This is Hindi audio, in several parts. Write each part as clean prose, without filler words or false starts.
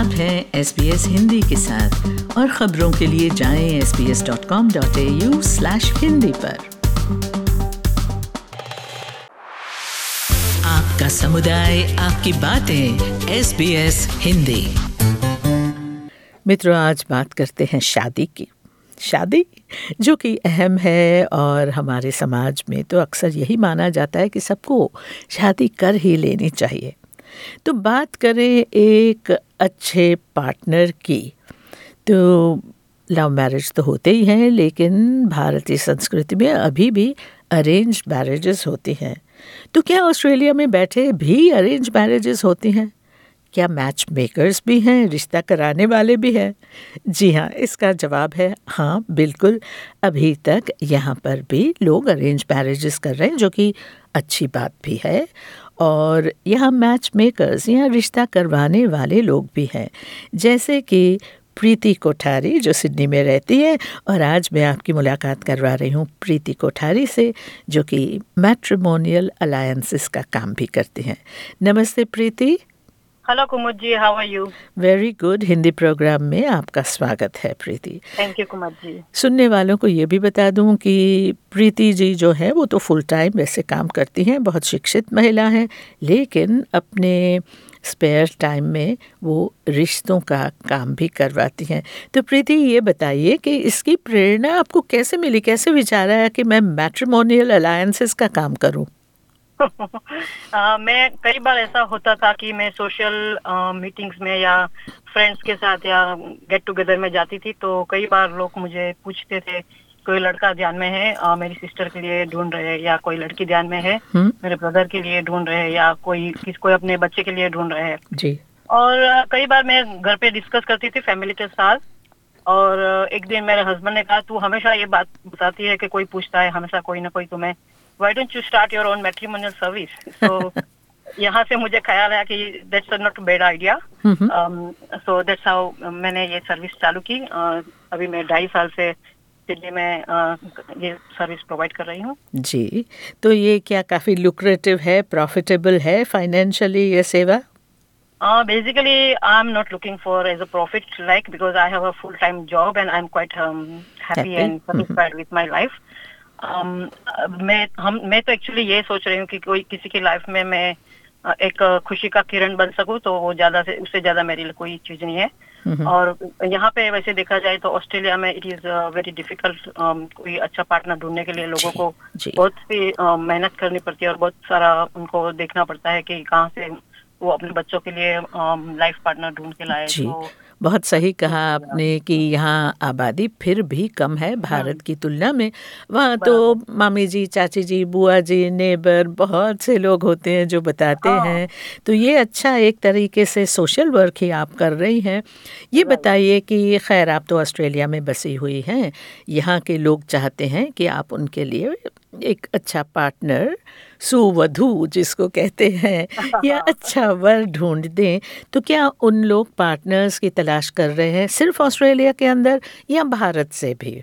आप हैं SBS हिंदी के साथ और खबरों के लिए जाएं sbs.com.au/hindi पर। आपका समुदाय, आपकी बातें, SBS हिंदी। मित्रों, आज बात करते हैं शादी की। शादी जो कि अहम है और हमारे समाज में तो अक्सर यही माना जाता है कि सबको शादी कर ही लेनी चाहिए। तो बात करें एक अच्छे पार्टनर की, तो लव मैरिज तो होते ही हैं, लेकिन भारतीय संस्कृति में अभी भी अरेंज मैरिजेस होती हैं। तो क्या ऑस्ट्रेलिया में बैठे भी अरेंज मैरिजेस होती हैं? क्या मैच मेकर्स भी हैं, रिश्ता कराने वाले भी हैं? जी हाँ, इसका जवाब है हाँ, बिल्कुल। अभी तक यहाँ पर भी लोग अरेंज मैरिजेस कर रहे हैं, जो कि अच्छी बात भी है। और यहाँ मैच मेकर्स, यहाँ रिश्ता करवाने वाले लोग भी हैं, जैसे कि प्रीति कोठारी जो सिडनी में रहती है। और आज मैं आपकी मुलाकात करवा रही हूँ प्रीति कोठारी से, जो कि मैट्रिमोनियल अलायंसेस का काम भी करती हैं। नमस्ते Preeti. Hello Kumud ji, how are you? Very good. Hindi program में आपका स्वागत है प्रीति। थैंक यू कुमुद जी। सुनने वालों को ये भी बता दूं कि प्रीति जी जो है वो तो फुल टाइम वैसे काम करती हैं, बहुत शिक्षित महिला हैं, लेकिन अपने स्पेयर टाइम में वो रिश्तों का काम भी करवाती हैं। तो प्रीति, ये बताइए कि इसकी प्रेरणा आपको कैसे मिली, कैसे विचार आया कि मैं मैट्रिमोनियल अलायंसेस का काम करूं? मैं कई बार ऐसा होता था कि मैं सोशल मीटिंग्स में या फ्रेंड्स के साथ या गेट टुगेदर में जाती थी, तो कई बार लोग मुझे पूछते थे कोई लड़का ध्यान में है, मेरी सिस्टर के लिए ढूंढ रहे हैं, या कोई लड़की ध्यान में है, मेरे ब्रदर के लिए ढूंढ रहे हैं, या कोई अपने बच्चे के लिए ढूंढ रहे हैं जी। और कई बार मैं घर पे डिस्कस करती थी फैमिली के साथ। और एक दिन मेरे हस्बैंड ने कहा, तू हमेशा ये बात बताती है कि कोई पूछता है हमेशा कोई ना कोई तुम्हें, why don't you start your own matrimonial service? So यहाँ से मुझे ख्याल आया कि that's not a bad idea. So that's how मैंने ये सर्विस चालू की। अभी मैं 2.5 साल से दिल्ली में ये सर्विस प्रोवाइड कर रही हूँ। जी, तो ये क्या काफी लुक्रेटिव है, प्रॉफिटेबल है फाइनेंशियली ये सेवा? Basically, I'm not looking for as a profit, because I have a full-time job and I'm quite happy and satisfied with my life. मैं तो एक्चुअली ये सोच रही हूँ कि कोई किसी की लाइफ में मैं एक खुशी का किरण बन सकूँ, तो वो उससे ज्यादा मेरे लिए कोई चीज नहीं है। और यहाँ पे वैसे देखा जाए तो ऑस्ट्रेलिया में इट इज वेरी डिफिकल्ट, कोई अच्छा पार्टनर ढूंढने के लिए लोगों को बहुत सी मेहनत करनी पड़ती है और बहुत सारा उनको देखना पड़ता है कि कहाँ से वो अपने बच्चों के लिए लाइफ पार्टनर ढूंढ के लाए। तो बहुत सही कहा आपने कि यहाँ आबादी फिर भी कम है भारत की तुलना में। वहाँ तो मामी जी, चाची जी, बुआ जी, नेबर, बहुत से लोग होते हैं जो बताते हैं। तो ये अच्छा एक तरीके से सोशल वर्क ही आप कर रही हैं। ये बताइए कि खैर आप तो ऑस्ट्रेलिया में बसी हुई हैं, यहाँ के लोग चाहते हैं कि आप उनके लिए एक अच्छा पार्टनर, सुवधू जिसको कहते हैं, या अच्छा वर ढूंढ दें। तो क्या उन लोग पार्टनर्स की तलाश कर रहे हैं सिर्फ ऑस्ट्रेलिया के अंदर या भारत से भी?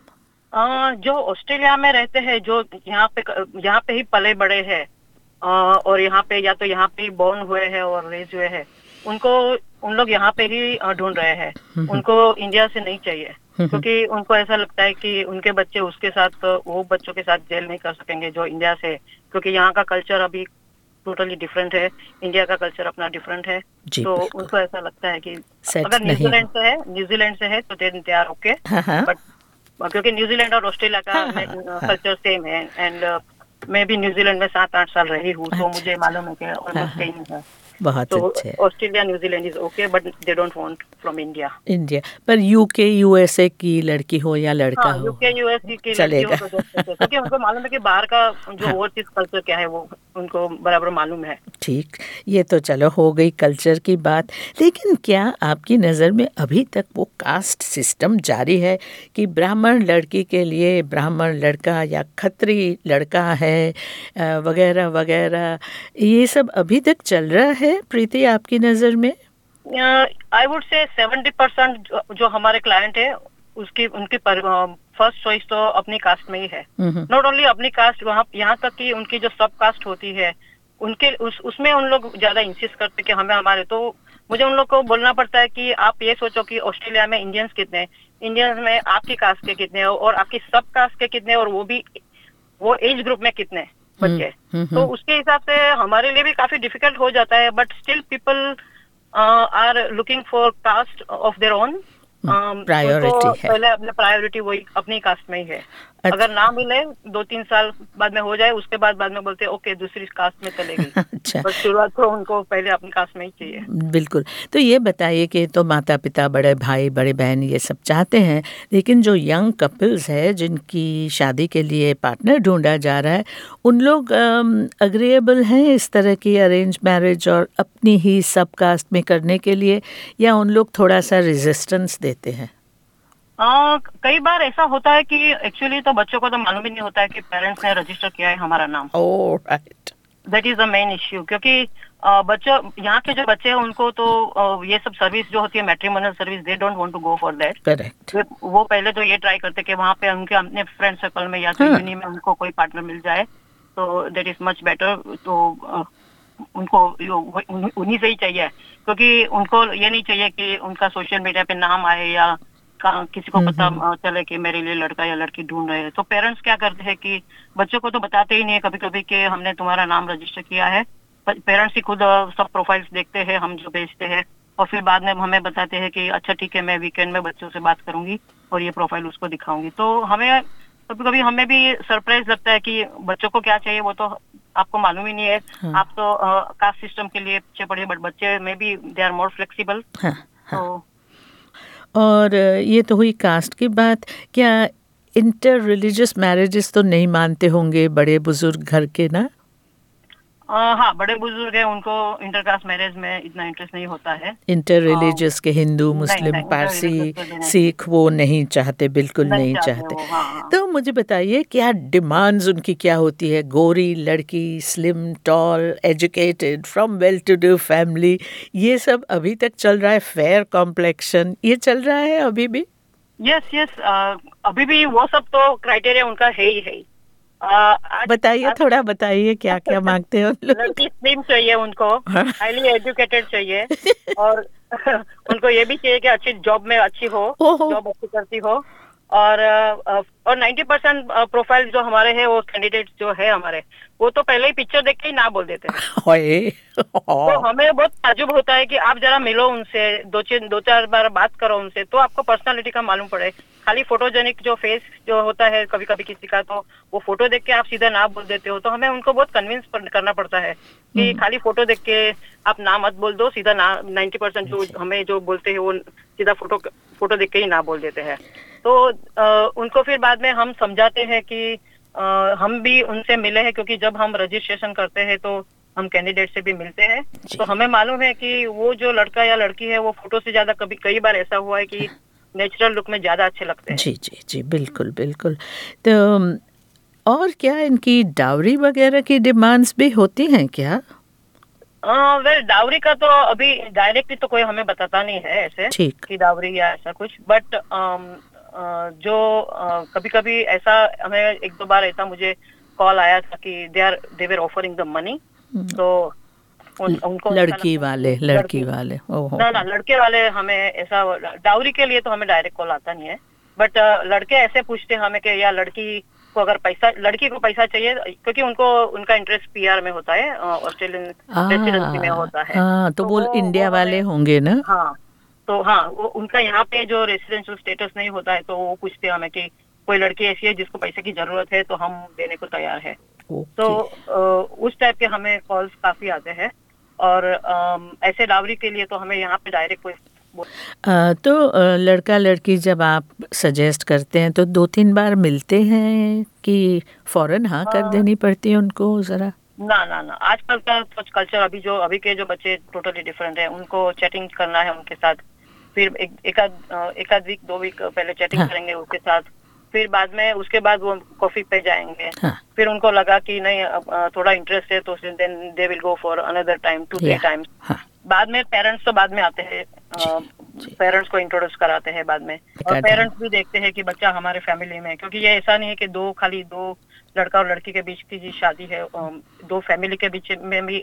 जो ऑस्ट्रेलिया में रहते हैं, जो यहाँ पे ही पले बड़े हैं और यहाँ पे या तो यहाँ पे ही बोर्न हुए हैं और रेज हुए हैं, उन लोग यहाँ पे ही ढूंढ रहे हैं। उनको इंडिया से नहीं चाहिए, क्योंकि उनको ऐसा लगता है कि उनके बच्चे उसके साथ, वो बच्चों के साथ जेल नहीं कर सकेंगे जो इंडिया से, क्योंकि यहाँ का कल्चर अभी टोटली डिफरेंट है, इंडिया का कल्चर अपना डिफरेंट है। तो उनको ऐसा लगता है कि अगर न्यूजीलैंड से है तो दे आर ओके, बट क्योंकि न्यूजीलैंड और ऑस्ट्रेलिया का कल्चर सेम है एंड मैं भी न्यूजीलैंड में 7-8 साल रही हूँ, तो मुझे मालूम है कि ऑलमोस्ट सेम है। बहुत अच्छे। Australia New Zealand is okay, but they don't want from India. पर यूके यूएसए की लड़की हो या लड़का हो, यूके यूएसए की लड़की हो तो क्योंकि उनको मालूम है कि बाहर का जो ओवरसीज कल्चर क्या है वो उनको बराबर मालूम है। ठीक, ये तो चलो हो गई कल्चर की बात, लेकिन क्या आपकी नज़र में अभी तक वो कास्ट सिस्टम जारी है कि ब्राह्मण लड़की के लिए ब्राह्मण लड़का या खत्री लड़का है वगैरह वगैरह, ये सब अभी तक चल रहा है प्रीति आपकी नज़र में? आई वुड से 70% जो हमारे क्लाइंट है उनकी फर्स्ट चॉइस तो अपनी कास्ट में ही है। नॉट ओनली अपनी कास्ट, यहाँ तक कि उनकी जो सब कास्ट होती है उसमें उन लोग ज्यादा इंसिस्ट करते कि हमें हमारे तो मुझे उन लोग को बोलना पड़ता है कि आप ये सोचो कि ऑस्ट्रेलिया में इंडियंस कितने हैं, इंडियंस में आपकी कास्ट के कितने हैं और आपकी सब कास्ट के कितने हैं, और वो भी वो एज ग्रुप में कितने बच्चे। तो उसके हिसाब से हमारे लिए भी काफी डिफिकल्ट हो जाता है, but still people are looking for caste of their own. Priority है, पहले अपने प्रायोरिटी वही अपनी कास्ट में ही है। अगर ना मिले 2-3 साल बाद में हो जाए, उसके बाद में बोलते हैं ओके दूसरी कास्ट में चलेगी। अच्छा, बस शुरुआत तो उनको पहले अपनी कास्ट में ही चाहिए। बिल्कुल। तो ये बताइए कि तो माता पिता, बड़े भाई, बड़े बहन ये सब चाहते हैं, लेकिन जो यंग कपल्स है जिनकी शादी के लिए पार्टनर ढूंढा जा रहा है, उन लोग अग्रीएबल हैं इस तरह की अरेंज मैरिज और अपनी ही सब कास्ट में करने के लिए, या उन लोग थोड़ा सा रेजिस्टेंस देते हैं? कई बार ऐसा होता है कि एक्चुअली तो बच्चों को तो मालूम ही नहीं होता है कि पेरेंट्स ने रजिस्टर किया है हमारा नाम। Oh right, that is the main issue, क्योंकि बच्चों यहाँ के जो बच्चे हैं उनको तो ये सब सर्विस जो होती है matrimonial service, they don't want to go for that. Correct. वो पहले तो ये ट्राई करते कि वहाँ पे उनके अपने फ्रेंड सर्कल में या तो यूनि में उनको कोई पार्टनर मिल जाए, तो दैट इज मच बेटर। तो उनको उन्हीं से ही चाहिए, क्योंकि उनको ये नहीं चाहिए कि उनका सोशल मीडिया पे नाम आए या किसी को पता चले कि मेरे लिए लड़का या लड़की ढूंढ रहे हैं। तो पेरेंट्स क्या करते हैं कि बच्चों को तो बताते ही नहीं है कभी कभी कि हमने तुम्हारा नाम रजिस्टर किया है। पेरेंट्स ही खुद सब प्रोफाइल्स देखते हैं हम जो भेजते हैं, और फिर बाद में हमें बताते हैं कि अच्छा ठीक है, मैं वीकेंड में बच्चों से बात करूंगी और ये प्रोफाइल उसको दिखाऊंगी। तो हमें कभी कभी हमें भी सरप्राइज लगता है कि बच्चों को क्या चाहिए वो तो आपको मालूम ही नहीं है। आप तो कास्ट सिस्टम के लिए पीछे पड़े, बट बच्चे में भी दे आर मोर फ्लेक्सिबल। तो और ये तो हुई कास्ट की बात। क्या इंटर रिलीजियस मैरिजेस तो नहीं मानते होंगे बड़े बुजुर्ग घर के ना? हाँ, बड़े बुजुर्ग हैं, उनको इंटरकास्ट मैरिज में इतना इंटरेस्ट नहीं होता है। इंटर रिलीजियस के हिंदू, मुस्लिम, पारसी, सिख वो नहीं चाहते, बिल्कुल नहीं चाहते। हाँ। तो मुझे बताइए क्या डिमांड्स उनकी क्या होती है? गोरी लड़की, slim, tall, educated, from well to do family, ये सब अभी तक चल रहा है? फेयर कॉम्प्लेक्शन, ये चल रहा है अभी भी? यस, अभी भी वो सब तो क्राइटेरिया उनका है ही। बताइए, थोड़ा बताइए क्या क्या मांगते हैं लोग? लड़की स्लिम चाहिए उनको, हाईली एजुकेटेड चाहिए, और उनको ये भी चाहिए कि अच्छी जॉब में अच्छी हो, जॉब अच्छी करती हो, और 90% प्रोफाइल जो हमारे हैं, वो कैंडिडेट जो है हमारे, वो तो पहले ही पिक्चर देख के ही ना बोल देते हैं। तो हमें बहुत ताज्जुब होता है कि आप जरा मिलो उनसे, 2-4 बार बात करो उनसे, तो आपको पर्सनालिटी का मालूम पड़े। खाली फोटोजेनिक जो फेस जो होता है कभी कभी किसी का, तो वो फोटो देख के आप सीधा ना बोल देते हो। तो हमें उनको बहुत कन्विंस करना पड़ता है कि खाली फोटो देख के आप ना मत बोल दो, सीधा ना। 90% जो हमें जो बोलते हैं वो सीधा फोटो देख के ही ना बोल देते हैं। तो उनको फिर बाद में हम समझाते हैं कि हम भी उनसे मिले हैं, क्योंकि जब हम रजिस्ट्रेशन करते हैं तो हम कैंडिडेट से भी मिलते हैं। तो हमें मालूम है कि वो जो लड़का या लड़की है वो फोटो से ज्यादा, कई बार ऐसा हुआ है कि नेचुरल लुक में ज्यादा अच्छे लगते हैं। जी, बिल्कुल बिल्कुल। तो और क्या इनकी डाउरी वगैरह की डिमांड्स भी होती हैं क्या? वेल, डाउरी का तो अभी डायरेक्टली तो कोई हमें बताता नहीं है ऐसे कि डाउरी या ऐसा कुछ, बट जो कभी कभी ऐसा हमें 1-2 बार ऐसा मुझे कॉल आया था कि they were offering the money. तो उनको लड़की वाले ओहो। ना, लड़के वाले हमें ऐसा डाउरी के लिए तो हमें डायरेक्ट कॉल आता नहीं है, बट लड़के ऐसे पूछते हैं हमें कि या लड़की को लड़की को पैसा चाहिए, क्योंकि उनका इंटरेस्ट पीआर में होता है, ऑस्ट्रेलियन रेसिडेंसी में होता है। तो वो इंडिया वाले होंगे ना? हाँ, तो हाँ, वो उनका यहाँ पे जो रेसिडेंशियल स्टेटस नहीं होता है, तो वो पूछते हैं हमें कि कोई लड़की ऐसी है जिसको पैसे की जरूरत है, तो हम देने को तैयार है। तो उस टाइप के हमें कॉल्स काफी आते हैं, और ऐसे डावरी के लिए तो हमें यहाँ पे डायरेक्ट कोई तो लड़का लड़की जब आप सजेस्ट करते हैं तो 2-3 बार मिलते हैं कि फौरन हाँ कर देनी पड़ती है उनको जरा? ना, आजकल का कुछ कल्चर, अभी के जो बच्चे टोटली डिफरेंट है। उनको चैटिंग करना है उनके साथ, फिर एक आध वीक 2 वीक पहले चैटिंग करेंगे उसके साथ, फिर बाद में उसके बाद वो कॉफी पे जाएंगे। फिर उनको लगा कि नहीं थोड़ा इंटरेस्ट है, तो then they will go for another time 2-3 times. बाद में पेरेंट्स तो बाद में आते हैं, पेरेंट्स को इंट्रोड्यूस कराते हैं बाद में, और पेरेंट्स भी देखते हैं कि बच्चा हमारे फैमिली में, क्योंकि ये ऐसा नहीं है कि खाली दो लड़का और लड़की के बीच की जी शादी है, 2 फैमिली के बीच में भी एक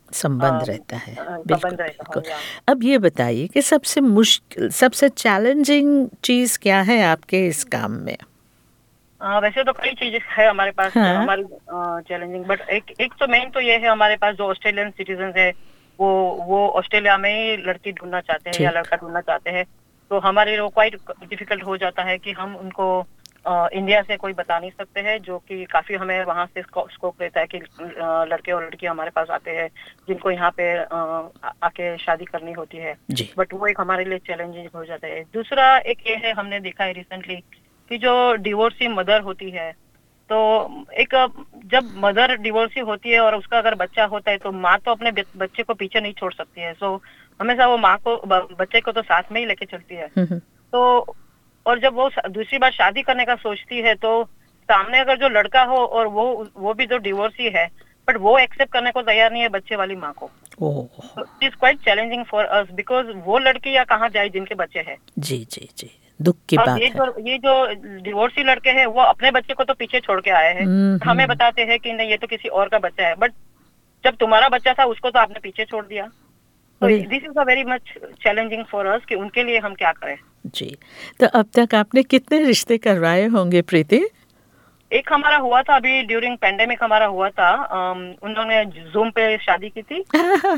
संबंध रहता है। बिल्कुल संबंध रहता है, बिल्कुल। या। अब ये बताइए कि सबसे मुश्किल, सबसे चैलेंजिंग चीज़ क्या है आपके इस काम में? वैसे तो कई चीजें है हमारे पास, हाँ। हमारी चैलेंजिंग, बट एक एक तो मेन तो ये है, हमारे पास जो ऑस्ट्रेलियन सिटीजन है वो ऑस्ट्रेलिया में ही लड़की ढूंढना चाहते हैं या ठीक। लड़का ढूंढना चाहते हैं। तो हमारे लिए क्वाइट डिफिकल्ट हो जाता है कि हम उनको इंडिया से कोई बता नहीं सकते हैं, जो कि काफी हमें वहाँ से स्कोप रहता है कि लड़के और लड़की हमारे पास आते हैं जिनको यहाँ पे आके शादी करनी होती है। जी। बट वो एक हमारे लिए चैलेंजिंग हो जाता है। दूसरा एक ये है, हमने देखा है रिसेंटली कि जो डिवोर्सी मदर होती है, तो एक जब मदर डिवोर्सी होती है और उसका अगर बच्चा होता है तो माँ तो अपने बच्चे को पीछे नहीं छोड़ सकती है। सो हमेशा वो माँ को बच्चे को तो साथ में ही लेके चलती है। तो और जब वो दूसरी बार शादी करने का सोचती है तो सामने अगर जो लड़का हो और वो भी जो डिवोर्सी है, बट वो एक्सेप्ट करने को तैयार नहीं है बच्चे वाली माँ को। It is quite challenging for us because वो लड़की या कहाँ जाए जिनके बच्चे हैं। जी जी जी, दुख की बात है। ये जो डिवोर्सी लड़के हैं वो अपने बच्चे को तो पीछे छोड़ के आए हैं, हमें बताते हैं कि नहीं ये तो किसी और का बच्चा है, बट जब तुम्हारा बच्चा था उसको तो आपने पीछे छोड़ दिया। तो this is a very much challenging for us कि उनके लिए हम क्या करें। जी, तो अब तक आपने कितने रिश्ते करवाए होंगे प्रीति? एक हमारा हुआ था अभी ड्यूरिंग पेंडेमिक, हमारा हुआ था, उन्होंने जूम पे शादी की थी।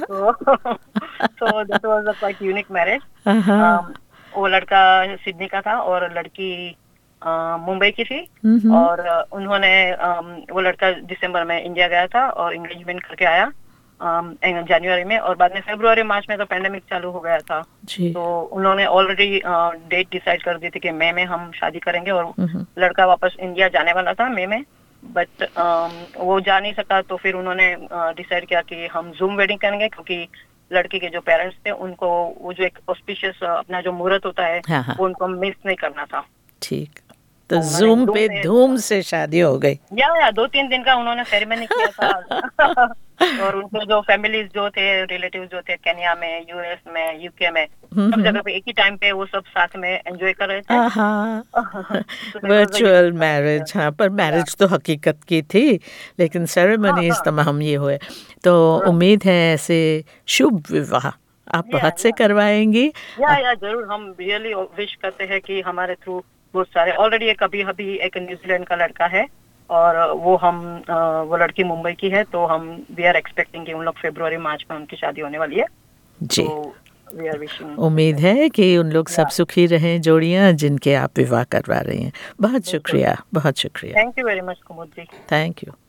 So that was a quite unique marriage. वो लड़का सिडनी का था और लड़की मुंबई की थी। और उन्होंने वो लड़का दिसंबर में इंडिया गया था और एंगेजमेंट करके आया जनवरी में, और बाद में फरवरी मार्च में तो पेंडेमिक चालू हो गया था। तो उन्होंने ऑलरेडी डेट डिसाइड कर दी थी कि मई में हम शादी करेंगे, और लड़का वापस इंडिया जाने वाला था मई में, बट वो जा नहीं सका। तो फिर उन्होंने डिसाइड किया कि हम जूम वेडिंग करेंगे, क्योंकि लड़की के जो पेरेंट्स थे उनको वो जो एक ऑस्पिशियस अपना जो मुहूर्त होता है वो उनको मिस नहीं करना था। ठीक, तो जूम पे धूम से शादी हो गई। या 2-3 दिन का उन्होंने सेरेमनी किया था। और उनके जो फैमिलीज जो थे, रिलेटिव्स जो थे केन्या में, यूएस में, यूके में, सब जगह पे एक ही टाइम पे वो सब साथ में एंजॉय कर रहे थे। वर्चुअल मैरिज, हाँ, पर मैरिज तो हकीकत की थी, लेकिन सेरेमनीज तमाम ये हुए। तो उम्मीद है ऐसे शुभ विवाह आप बहुत से करवाएंगी। या जरूर, हम रियली विश करते हैं कि हमारे थ्रू बहुत सारे, ऑलरेडी एक अभी एक न्यूजीलैंड का लड़का है और वो लड़की मुंबई की है, तो हम वी आर एक्सपेक्टिंग कि उन लोग फरवरी मार्च में उनकी शादी होने वाली है। जी, तो वी आर विशिंग, उम्मीद है कि उन लोग सब सुखी रहें, जोड़ियां जिनके आप विवाह करवा रही हैं। बहुत शुक्रिया, बहुत शुक्रिया। Thank you very much Kumud ji. Thank you.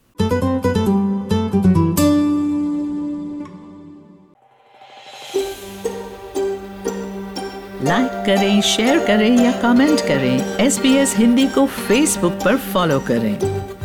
Like करें, शेयर करें या कमेंट करें। SBS हिंदी को फेसबुक पर फॉलो करें।